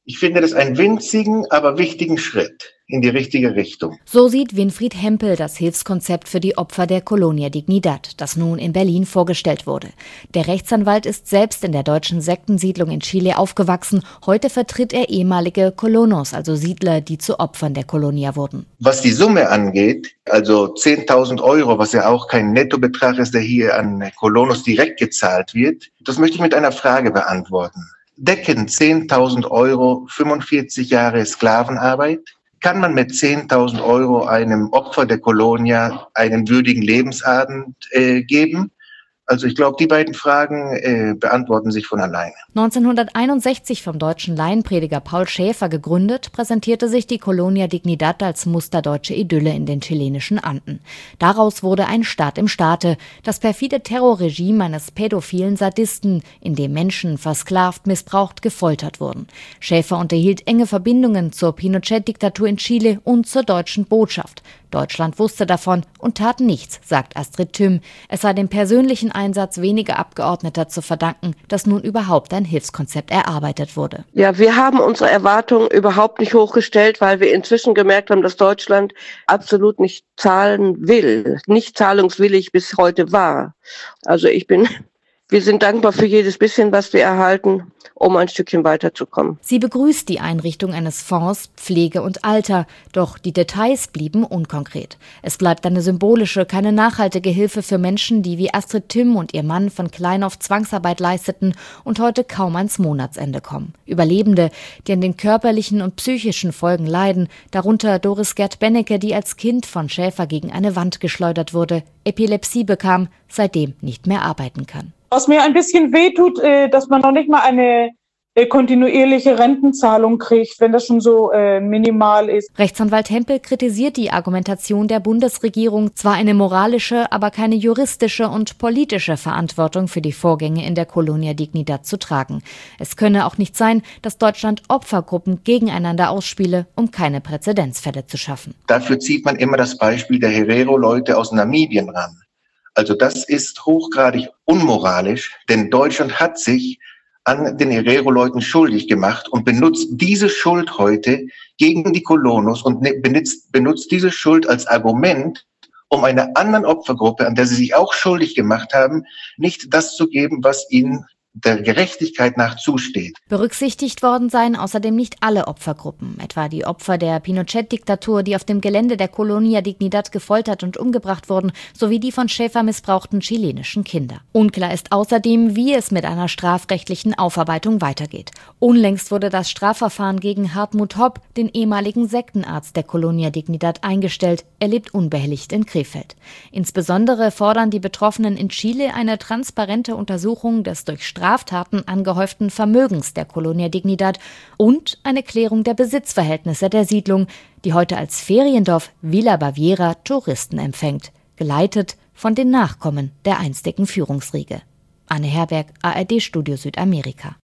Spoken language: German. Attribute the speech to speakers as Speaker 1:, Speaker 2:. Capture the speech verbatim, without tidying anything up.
Speaker 1: Ich finde das einen winzigen, aber wichtigen Schritt in die richtige Richtung.
Speaker 2: So sieht Winfried Hempel das Hilfskonzept für die Opfer der Colonia Dignidad, das nun in Berlin vorgestellt wurde. Der Rechtsanwalt ist selbst in der deutschen Sektensiedlung in Chile aufgewachsen. Heute vertritt er ehemalige Colonos, also Siedler, die zu Opfern der Colonia wurden.
Speaker 1: Was die Summe angeht, also zehntausend Euro, was ja auch kein Nettobetrag ist, der hier an Colonos direkt gezahlt wird, das möchte ich mit einer Frage beantworten. Decken zehntausend Euro fünfundvierzig Jahre Sklavenarbeit? Kann man mit zehntausend Euro einem Opfer der Colonia einen würdigen Lebensabend äh, geben? Also ich glaube, die beiden Fragen äh, beantworten sich von alleine.
Speaker 2: neunzehnhunderteinundsechzig vom deutschen Laienprediger Paul Schäfer gegründet, präsentierte sich die Colonia Dignidad als musterdeutsche Idylle in den chilenischen Anden. Daraus wurde ein Staat im Staate, das perfide Terrorregime eines pädophilen Sadisten, in dem Menschen versklavt, missbraucht, gefoltert wurden. Schäfer unterhielt enge Verbindungen zur Pinochet-Diktatur in Chile und zur deutschen Botschaft. Deutschland wusste davon und tat nichts, sagt Astrid Thüm. Es sei dem persönlichen Einsatz weniger Abgeordneter zu verdanken, dass nun überhaupt ein Hilfskonzept erarbeitet wurde.
Speaker 3: Ja, wir haben unsere Erwartungen überhaupt nicht hochgestellt, weil wir inzwischen gemerkt haben, dass Deutschland absolut nicht zahlen will, nicht zahlungswillig bis heute war. Also ich bin... Wir sind dankbar für jedes bisschen, was wir erhalten, um ein Stückchen weiterzukommen.
Speaker 2: Sie begrüßt die Einrichtung eines Fonds Pflege und Alter, doch die Details blieben unkonkret. Es bleibt eine symbolische, keine nachhaltige Hilfe für Menschen, die wie Astrid Thüm und ihr Mann von klein auf Zwangsarbeit leisteten und heute kaum ans Monatsende kommen. Überlebende, die an den körperlichen und psychischen Folgen leiden, darunter Doris Gerd Bennecke, die als Kind von Schäfer gegen eine Wand geschleudert wurde, Epilepsie bekam, seitdem nicht mehr arbeiten kann.
Speaker 4: Was mir ein bisschen wehtut, dass man noch nicht mal eine kontinuierliche Rentenzahlung kriegt, wenn das schon so äh, minimal ist.
Speaker 2: Rechtsanwalt Hempel kritisiert die Argumentation der Bundesregierung, zwar eine moralische, aber keine juristische und politische Verantwortung für die Vorgänge in der Colonia Dignidad zu tragen. Es könne auch nicht sein, dass Deutschland Opfergruppen gegeneinander ausspiele, um keine Präzedenzfälle zu schaffen.
Speaker 1: Dafür zieht man immer das Beispiel der Herero-Leute aus Namibien ran. Also das ist hochgradig unmoralisch, denn Deutschland hat sich an den Herero-Leuten schuldig gemacht und benutzt diese Schuld heute gegen die Colonos und benutzt, benutzt diese Schuld als Argument, um einer anderen Opfergruppe, an der sie sich auch schuldig gemacht haben, nicht das zu geben, was ihnen der Gerechtigkeit nach zusteht.
Speaker 2: Berücksichtigt worden seien außerdem nicht alle Opfergruppen, etwa die Opfer der Pinochet-Diktatur, die auf dem Gelände der Colonia Dignidad gefoltert und umgebracht wurden, sowie die von Schäfer missbrauchten chilenischen Kinder. Unklar ist außerdem, wie es mit einer strafrechtlichen Aufarbeitung weitergeht. Unlängst wurde das Strafverfahren gegen Hartmut Hopp, den ehemaligen Sektenarzt der Colonia Dignidad, eingestellt. Er lebt unbehelligt in Krefeld. Insbesondere fordern die Betroffenen in Chile eine transparente Untersuchung des durch Straftaten angehäuften Vermögens der Colonia Dignidad und eine Klärung der Besitzverhältnisse der Siedlung, die heute als Feriendorf Villa Baviera Touristen empfängt, geleitet von den Nachkommen der einstigen Führungsriege. Anne Herberg, A R D Studio Südamerika.